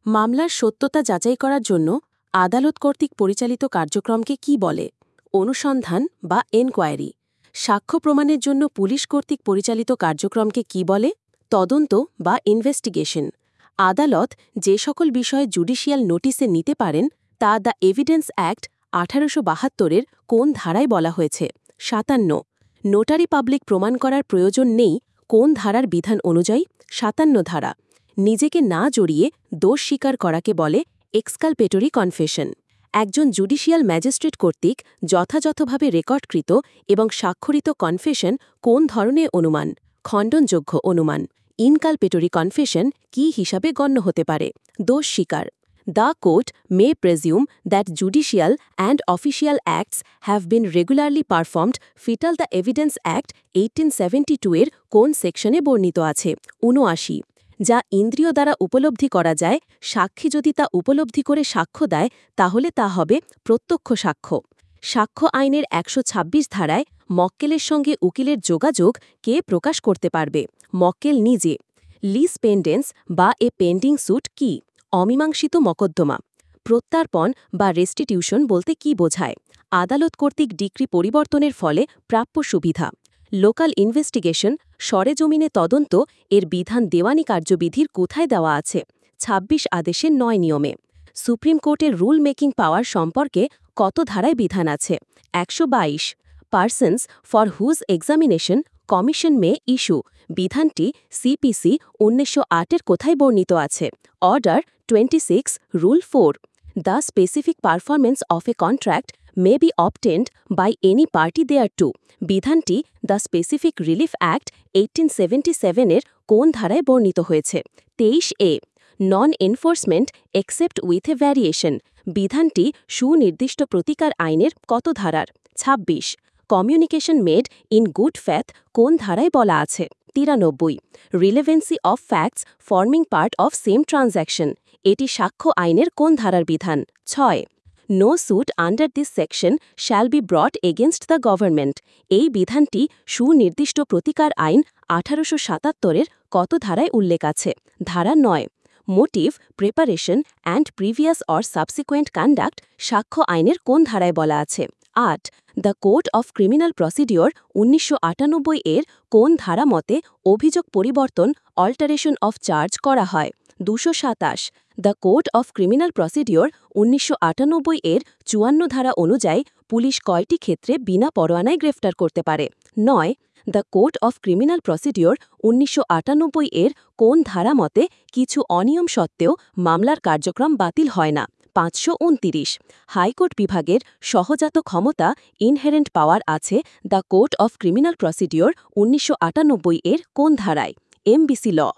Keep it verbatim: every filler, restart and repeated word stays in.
মামলার সত্যতা যাচাই করার জন্য আদালত কর্তৃক পরিচালিত কার্যক্রমকে কি বলে? অনুসন্ধান বা এনকোয়ারি। সাক্ষ্য প্রমাণের জন্য পুলিশ কর্তৃক পরিচালিত কার্যক্রমকে কি বলে? তদন্ত বা ইনভেস্টিগেশন। আদালত যে সকল বিষয়ে জুডিশিয়াল নোটিসে নিতে পারেন তা দ্য এভিডেন্স অ্যাক্ট আঠারোশো বাহাত্তরের কোন ধারায় বলা হয়েছে? সাতান্ন। নোটারি পাবলিক প্রমাণ করার প্রয়োজন নেই কোন ধারার বিধান অনুযায়ী? সাতান্ন ধারা। নিজেকে না জড়িয়ে দোষ স্বীকার করাকে বলে এক্সকালপেটরি কনফেশন। একজন জুডিশিয়াল ম্যাজিস্ট্রেট কর্তৃক যথাযথভাবে রেকর্ডকৃত এবং স্বাক্ষরিত কনফেশন কোন ধরনের অনুমান? খণ্ডনযোগ্য অনুমান। ইনকালপেটরি কনফেশন কি হিসাবে গণ্য হতে পারে? দোষ স্বীকার। The court may presume that judicial and official acts have been regularly performed fatal the evidence act eighteen seventy two এর কোন সেকশনে বর্ণিত আছে? উনআশি। যা ইন্দ্রিয় দ্বারা উপলব্ধি করা যায়, সাক্ষী যদি তা উপলব্ধি করে সাক্ষ্য দেয় তাহলে তা হবে প্রত্যক্ষ সাক্ষ্য। সাক্ষ্য আইনের একশো ছাব্বিশ ধারায় মক্কেলের সঙ্গে উকিলের যোগাযোগ কে প্রকাশ করতে পারবে? মক্কেল নিজে। লিস পেন্ডেন্স বা এ পেন্ডিং স্যুট কি? অমীমাংসিত মকদ্দমা। প্রত্যার্পণ বা রেস্টিটিউশন বলতে কি বোঝায়? আদালত কর্তৃক ডিক্রি পরিবর্তনের ফলে প্রাপ্য সুবিধা। লোকাল ইনভেস্টিগেশন সরেজমিনে তদন্ত এর বিধান দেওয়ানি কার্যবিধির কোথায় দেওয়া আছে? ছাব্বিশ আদেশের নয় নিয়মে। সুপ্রিম কোর্টের রুল মেকিং পাওয়ার সম্পর্কে কত ধারায় বিধান আছে? একশো বাইশ। Persons for whose examination commission may issue বিধানটি সিপিসি উনিশশো আটের কোথায় বর্ণিত আছে? Order twenty six rule four. The specific performance of a contract may be obtained by any party thereto বিধানটি the specific relief act eighteen seventy সেভেনের কোন ধারায় বর্ণিত হয়েছে? তেইশ A. Non enforcement except with a variation বিধানটি সুনির্দিষ্ট প্রতিকার আইনের কত ধারার? ছাব্বিশ। Communication made in good faith কোন ধারায় বলা আছে? তিরানব্বই। Relevancy of facts forming part of same transaction এটি সাক্ষ্য আইনের কোন ধারার বিধান? ছয়। No suit under this section shall be brought against the government এই বিধানটি সুনির্দিষ্ট প্রতিকার আইন আঠারোশো সাতাত্তরের কত ধারায় উল্লেখ আছে? ধারা নয়। Motive, preparation and previous or subsequent conduct সাক্ষ্য আইনের কোন ধারায় বলা আছে? আট। The code of criminal procedure উনিশশো আটানব্বই এর কোন ধারা মতে অভিযোগ পরিবর্তন অল্টারেশন অফ চার্জ করা হয়? দুশো সাতাশ। The code of criminal procedure উনিশশো আটানব্বই এর চুয়ান্ন ধারা অনুযায়ী পুলিশ কয়টি ক্ষেত্রে বিনা পরোয়ানায় গ্রেফতার করতে পারে? নয়। The code of criminal procedure উনিশশো আটানব্বই এর কোন ধারা মতে কিছু অনিয়ম সত্ত্বেও মামলার কার্যক্রম বাতিল হয় না? পাঁচশো উনতিরিশ। হাইকোর্ট বিভাগের সহজাত ক্ষমতা ইনহেরেন্ট পাওয়ার আছে the code of criminal procedure উনিশশো আটানব্বই এর কোন ধারায়? এমবিসি ল।